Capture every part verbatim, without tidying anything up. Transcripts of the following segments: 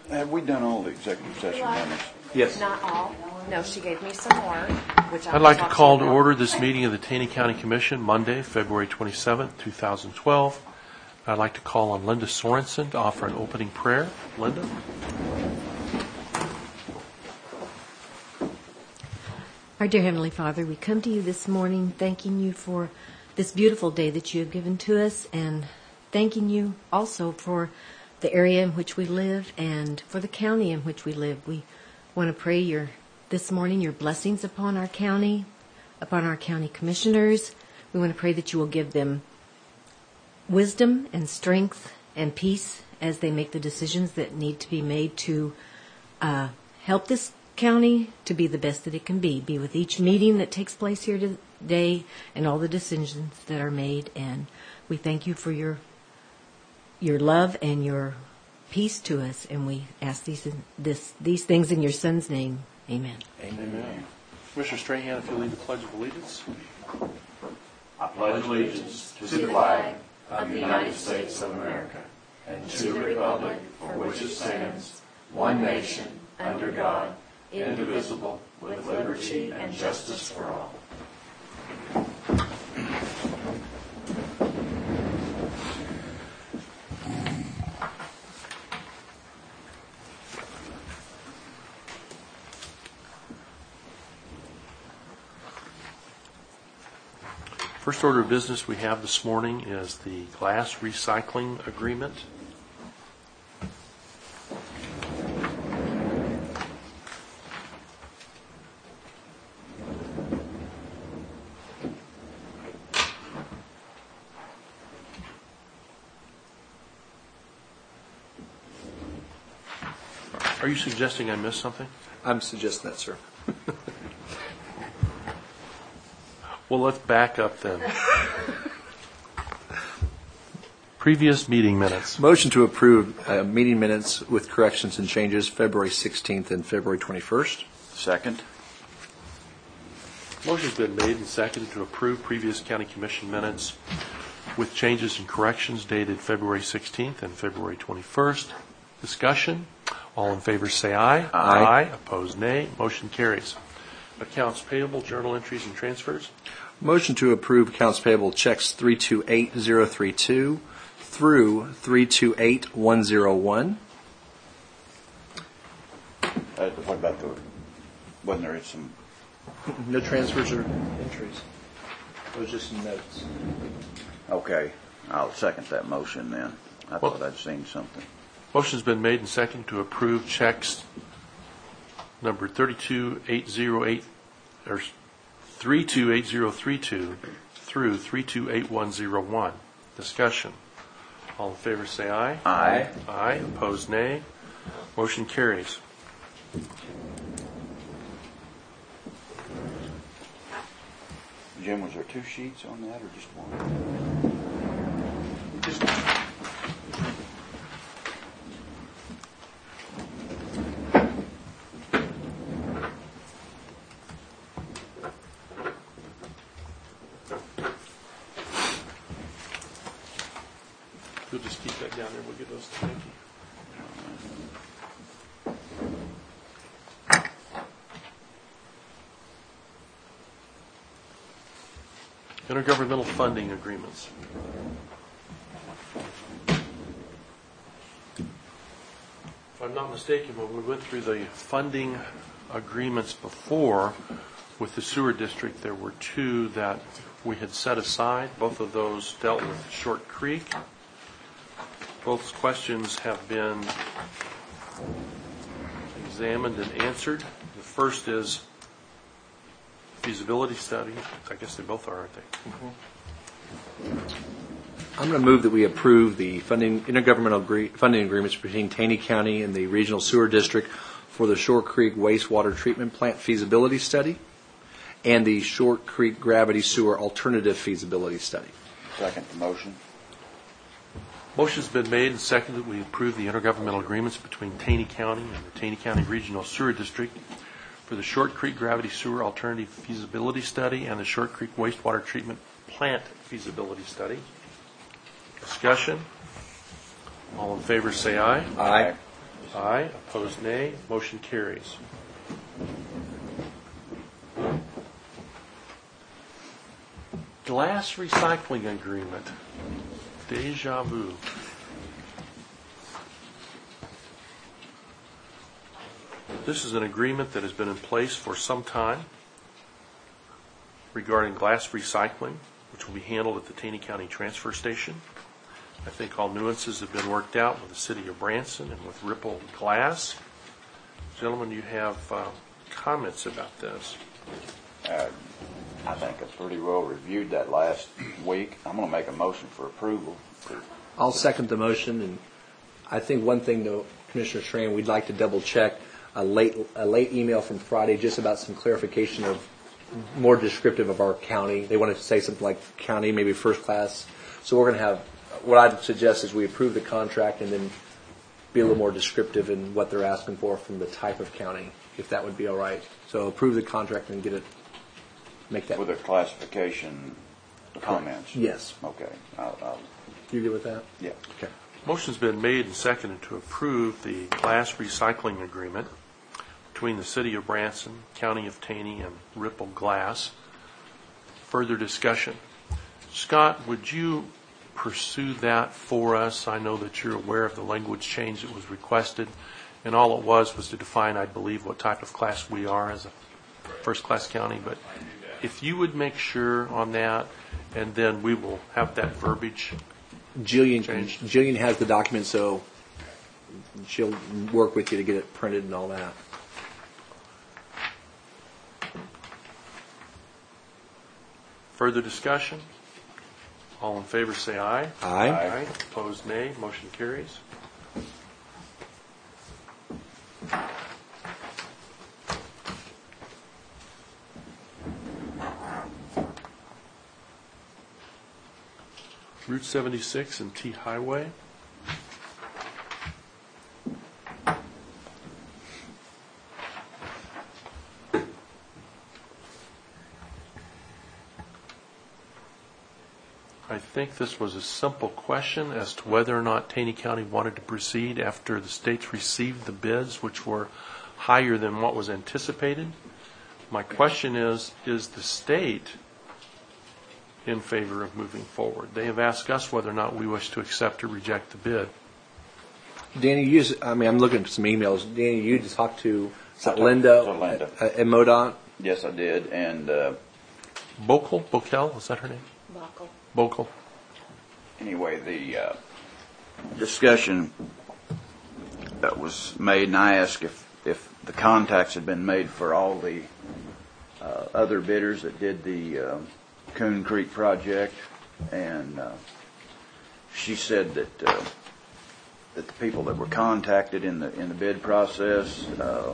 Have we done all the executive session minutes? Yes. Not all. No, she gave me some more, which I I'd like to talk call you to about. order this meeting of the Taney County Commission, Monday, February twenty-seventh, two thousand twelve. I'd like to call on Linda Sorensen to offer an opening prayer. Linda? Our dear Heavenly Father, we come to you this morning thanking you for this beautiful day that you have given to us, and thanking you also for the area in which we live and for the county in which we live. We want to pray your this morning your blessings upon our county, upon our county commissioners. We want to pray that you will give them wisdom and strength and peace as they make the decisions that need to be made to uh, help this county to be the best that it can be. Be with each meeting that takes place here today and all the decisions that are made. And we thank you for your your love and your peace to us. And we ask these this these things in your Son's name. Amen. Amen. Amen. Commissioner Strahan, if you'll lead the Pledge of Allegiance. I pledge allegiance to the flag of the United States of America and to the republic for which it stands, one nation, under God, indivisible, with liberty and justice for all. First order of business we have this morning is the glass recycling agreement. Are you suggesting I missed something? I'm suggesting that, sir. Well, let's back up then. Previous meeting minutes. Motion to approve uh, meeting minutes with corrections and changes, February sixteenth and February twenty-first. Second. Motion's been made and seconded to approve previous county commission minutes with changes and corrections dated February sixteenth and February twenty-first. Discussion. All in favor say aye. Aye. Aye. Opposed, nay. Motion carries. Accounts payable, journal entries, and transfers. Motion to approve accounts payable checks three two eight zero three two through three two eight one zero one. Uh, what about the, wasn't there some, No transfers or entries. Those just some notes. okay, I'll second that motion then. I Well- thought I'd seen something. Motion's been made and seconded to approve checks number thirty-two eight zero eight or three two eight zero three two through three two eight one zero one. Discussion. All in favor say aye. Aye. Aye. Opposed, nay. Motion carries. Jim, was there two sheets on that or just one? Just We'll just keep that down there. We'll get those to Nikki. Intergovernmental funding agreements. If I'm not mistaken, when we went through the funding agreements before with the sewer district, there were two that we had set aside. Both of those dealt with Short Creek. Both questions have been examined and answered. The first is feasibility study. I guess they both are, aren't they? I'm going to move that we approve the funding intergovernmental agree, funding agreements between Taney County and the Regional Sewer District for the Short Creek Wastewater Treatment Plant Feasibility Study and the Short Creek Gravity Sewer Alternative Feasibility Study. Second the motion. Motion's been made and seconded that we approve the intergovernmental agreements between Taney County and the Taney County Regional Sewer District for the Short Creek Gravity Sewer Alternative Feasibility Study and the Short Creek Wastewater Treatment Plant Feasibility Study. Discussion. All in favor say aye. Aye. Aye. Opposed, nay. Motion carries. Glass recycling agreement. Deja vu. This is an agreement that has been in place for some time regarding glass recycling, which will be handled at the Taney County Transfer Station. I think all nuances have been worked out with the City of Branson and with Ripple Glass. Gentlemen, you have uh, comments about this? Uh, I think I pretty well reviewed that last week. I'm going to make a motion for approval. I'll second the motion, and I think one thing, though, Commissioner Schramm, we'd like to double check a late a late email from Friday just about some clarification of more descriptive of our county. They wanted to say something like county, maybe first class. So we're going to have, what I'd suggest is we approve the contract and then be a little more descriptive in what they're asking for from the type of county, if that would be all right. So approve the contract and get it, make that. With a classification comments? Yes. Okay. I'll, I'll, You good with that? yeah. Okay. Motion's been made and seconded to approve the glass recycling agreement between the City of Branson, County of Taney, and Ripple Glass. Further discussion. Scott, would you pursue that for us? I know that you're aware of the language change that was requested, and all it was was to define, I believe, what type of class we are as a first-class county. But if you would make sure on that, and then we will have that verbiage. Jillian, Changed. Jillian has the document, so she'll work with you to get it printed and all that. Further discussion? All in favor say aye. Aye. Aye. Opposed, nay. Motion carries. Route seventy-six and T Highway. I think this was a simple question as to whether or not Taney County wanted to proceed after the states received the bids, which were higher than what was anticipated. My question is, is the state in favor of moving forward? They have asked us whether or not we wish to accept or reject the bid. Danny, you just, I mean, I'm looking at some emails. Danny, you just talked to is that I talked Linda, to Linda. At, at MoDOT? Yes, I did. And uh, Bokel? Bokel? Is that her name? Buckle. Bokel. anyway, the uh, discussion that was made, and I asked if, if the contacts had been made for all the uh, other bidders that did the uh, Coon Creek project, and uh, she said that uh, that the people that were contacted in the in the bid process uh,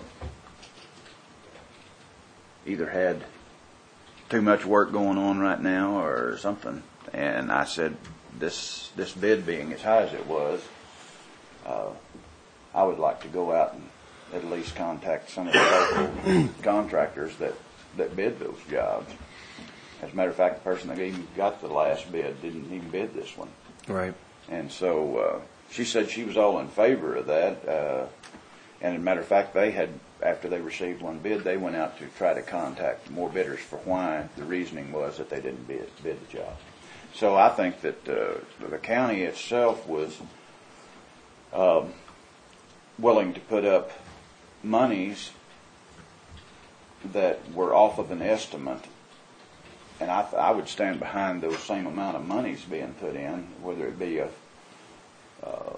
either had too much work going on right now or something. And I said, this this bid being as high as it was, uh, I would like to go out and at least contact some of the local contractors that, that bid those jobs. As a matter of fact, the person that even got the last bid didn't even bid this one. Right. And so uh, she said she was all in favor of that. Uh, and as a matter of fact, they had, after they received one bid, they went out to try to contact more bidders for why. The reasoning was that they didn't bid, bid the job. So I think that uh, the county itself was um, willing to put up monies that were off of an estimate. And I, th- I would stand behind those same amount of monies being put in, whether it be a uh,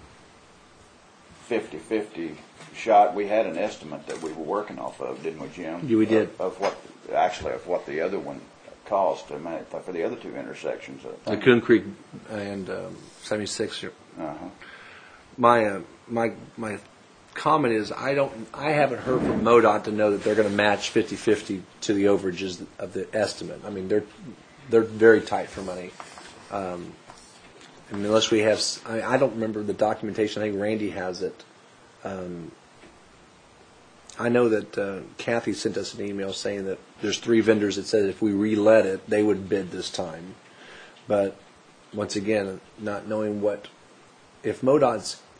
fifty-fifty shot. We had an estimate that we were working off of, didn't we, Jim? Yeah, we did. Of, of what, actually, of what the other one cost I mean, for the other two intersections. The Coon Creek and um, seventy-six. Uh-huh. My uh, my my comment is I don't I haven't heard from MoDOT to know that they're going to match fifty-fifty to the overages of the estimate. I mean they're they're very tight for money. Um, I mean, unless we have, I, I don't remember the documentation. I think Randy has it. Um, I know that uh, Kathy sent us an email saying that there's three vendors that said if we re-let it, they would bid this time. But once again, not knowing what, if MoDOT's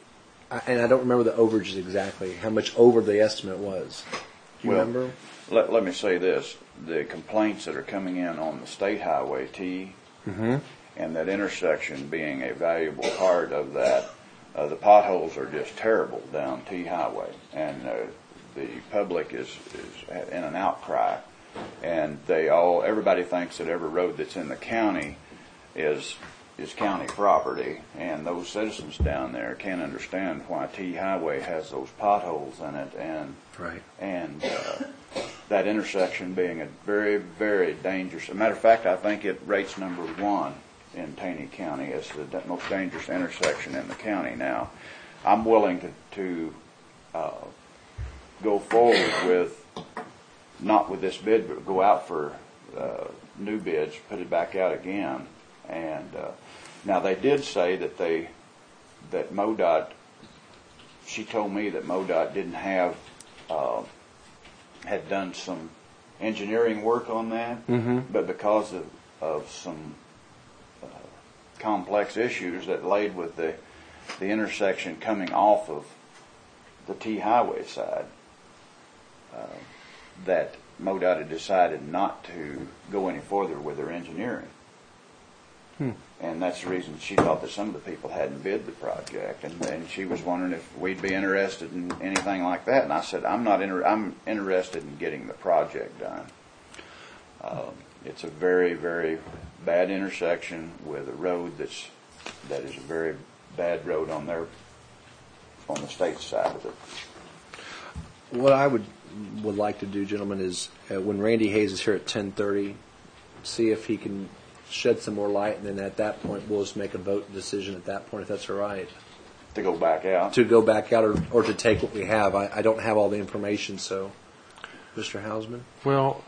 I- and I don't remember the overages exactly, how much over the estimate was. Do you Well, remember? Let, let me say this, the complaints that are coming in on the state highway T Mm-hmm. and that intersection being a valuable part of that, uh, the potholes are just terrible down T highway, and uh, the public is, is in an outcry, and they all, everybody thinks that every road that's in the county is is county property, and those citizens down there can't understand why T highway has those potholes in it, and Right. and uh, that intersection being a very, very dangerous. As a matter of fact, I think it rates number one in Taney County as the da- most dangerous intersection in the county. Now, I'm willing to, to uh, go forward with, not with this bid, but go out for uh, new bids, put it back out again. And uh, now they did say that they, that MoDOT, she told me that MoDOT didn't have, uh, had done some engineering work on that, Mm-hmm. but because of, of some uh, complex issues that laid with the, the intersection coming off of the T highway side, uh, that MoDOT had decided not to go any further with their engineering. Hmm. And that's the reason she thought that some of the people hadn't bid the project, and, and she was wondering if we'd be interested in anything like that. And I said, I'm not inter- I'm interested in getting the project done. Um, it's a very, very bad intersection with a road that's that is a very bad road on their on the state side of it. What I would would like to do, gentlemen, is uh, when Randy Hayes is here at ten thirty, see if he can shed some more light, and then at that point we'll just make a vote decision at that point, if that's all right. To go back out. To go back out, or, or to take what we have. I, I don't have all the information, so, Mister Hausman? Well,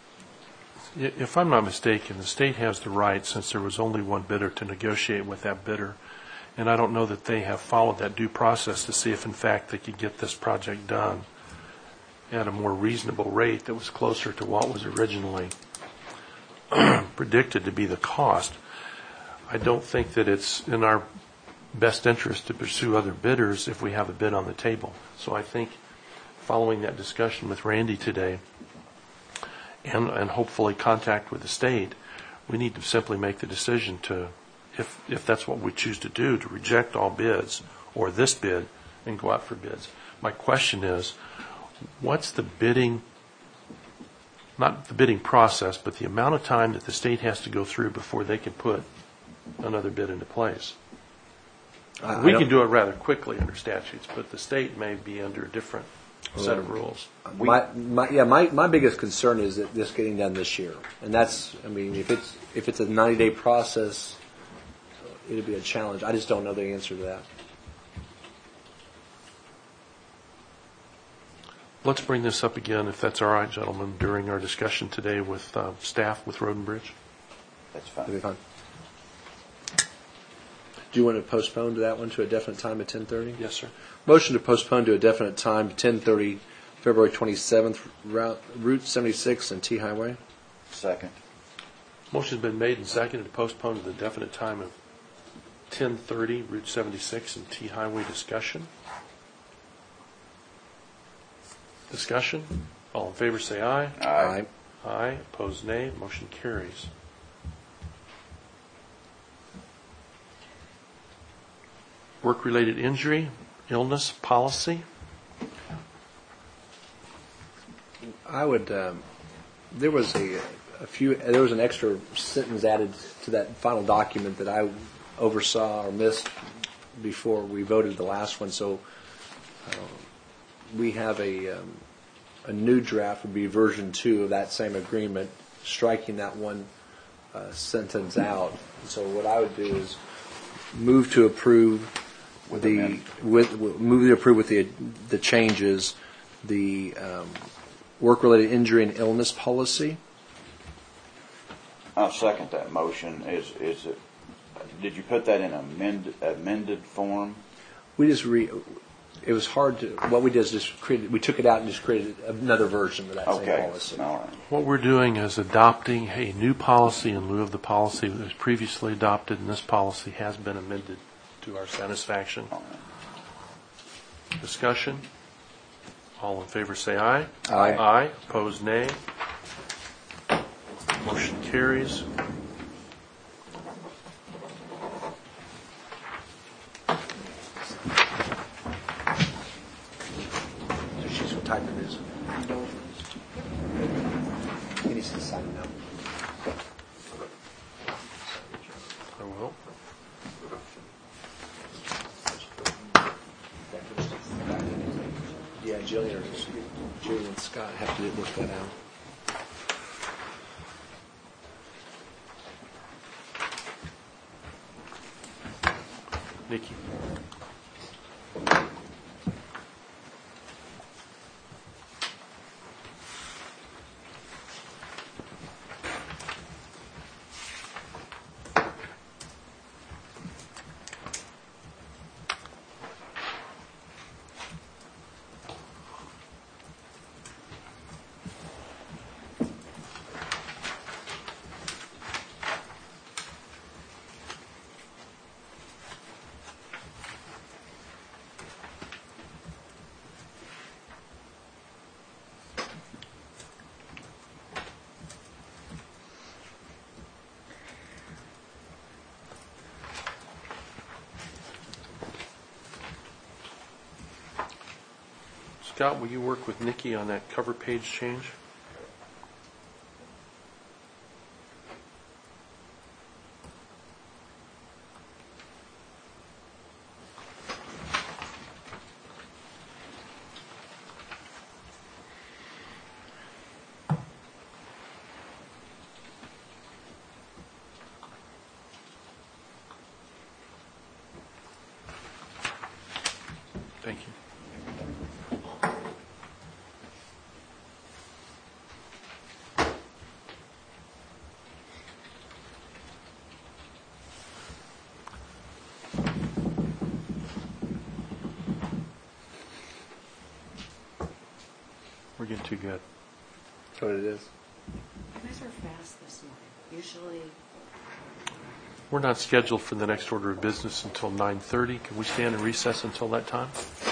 i- if I'm not mistaken, the state has the right, since there was only one bidder, to negotiate with that bidder. And I don't know that they have followed that due process to see if, in fact, they could get this project done at a more reasonable rate that was closer to what was originally predicted to be the cost. I don't think that it's in our best interest to pursue other bidders if we have a bid on the table. So I think, following that discussion with Randy today, and, and hopefully contact with the state, we need to simply make the decision to, if, if that's what we choose to do, to reject all bids, or this bid, and go out for bids. My question is, what's the bidding, not the bidding process, but the amount of time that the state has to go through before they can put another bid into place? I, We I can do it rather quickly under statutes, but the state may be under a different set of rules. My, my, yeah, my, my biggest concern is that this getting done this year, and that's, I mean, if it's if it's a ninety day process, it'll be a challenge. I just don't know the answer to that. Let's bring this up again, if that's all right, gentlemen, during our discussion today with uh, staff with Road and Bridge. That's It'll be fine. fine. Do you want to postpone to that one to a definite time at ten thirty? Yes, sir. Motion to postpone to a definite time to ten thirty, February twenty-seventh, Route, Route seventy-six and T Highway. Second. Motion's been made and seconded to postpone to the definite time of ten thirty, Route seventy-six and T Highway discussion. Discussion? All in favor say aye. Aye. Aye. Opposed, nay. Motion carries. Work-related injury, illness policy. I would. Um, there was a, a few. There was an extra sentence added to that final document that I oversaw or missed before we voted the last one. So uh, we have a um, a new draft would be version two of that same agreement, striking that one uh, sentence out. So what I would do is move to approve With the amend- with, with move to approve with the the changes, the um, work-related injury and illness policy. I'll second that motion. Is is it? Did you put that in amended amended form? We just re. It was hard to. What we did is just created. We took it out and just created another version of that same Okay. policy. All right. What we're doing is adopting a new policy in lieu of the policy that was previously adopted, and this policy has been amended to our satisfaction. All right. Discussion? All in favor say aye. Aye. Aye. Opposed, nay. Motion carries. She's what type it is. He needs to sign it now. I will. Yeah, Jillian, or Julie and Scott have to work that out. Nikki. Scott, will you work with Nikki on that cover page change? Thank you. We're getting too good. That's what it is. You guys are fast this morning. Usually, We're not scheduled for the next order of business until nine thirty. Can we stand in recess until that time?